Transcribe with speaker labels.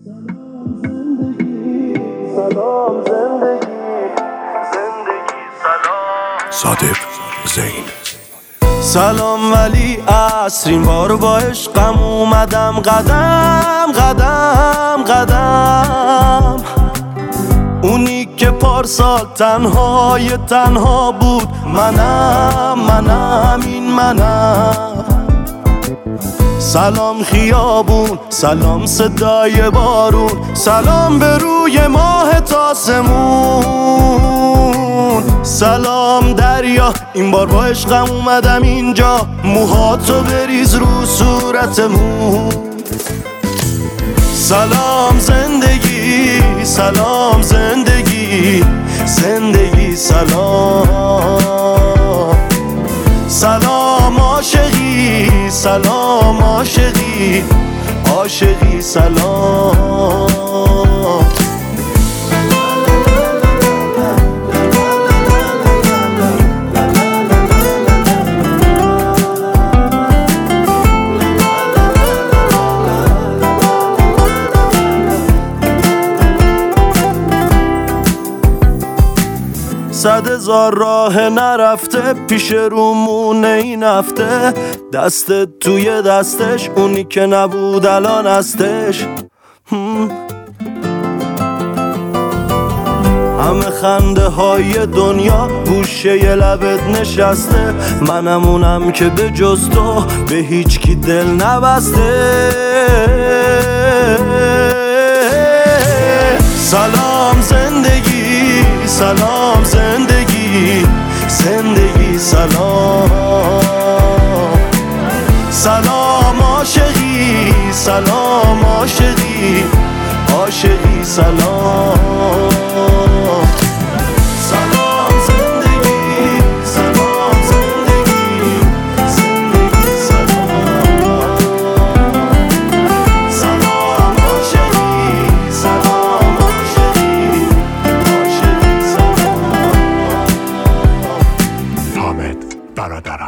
Speaker 1: سلام زندگی، سلام صادق زین. سلام ولی عصرین بار با عشقم اومدم قدم قدم قدم، اونی که پارسال تنهای تنها بود منم این منم. سلام خیابون، سلام صدای بارون، سلام به روی ماه تاسمون، سلام دریا این بار با عشقم اومدم اینجا، موهاتو بریز رو صورتمون. سلام زندگی، سلام زندگی، زندگی سلام. سلام عاشقی، سلام عاشقی، عاشقی سلام. صد هزار راه نرفته پیش رومونه این هفته، دستت توی دستش اونی که نبود الان هستش. همه خنده های دنیا گوشه ی لبت نشسته، منم اونم که به جز تو به هیچ کی دل نبسته. سلام زندگی، سلام زندگی، زندگی سلام. سلام عاشقی، سلام عاشقی، عاشقی سلام. سلام زندگی، سلام زندگی، زندگی سلام. سلام عاشقی، سلام عاشقی، عاشقی سلام.
Speaker 2: حامد برادرم.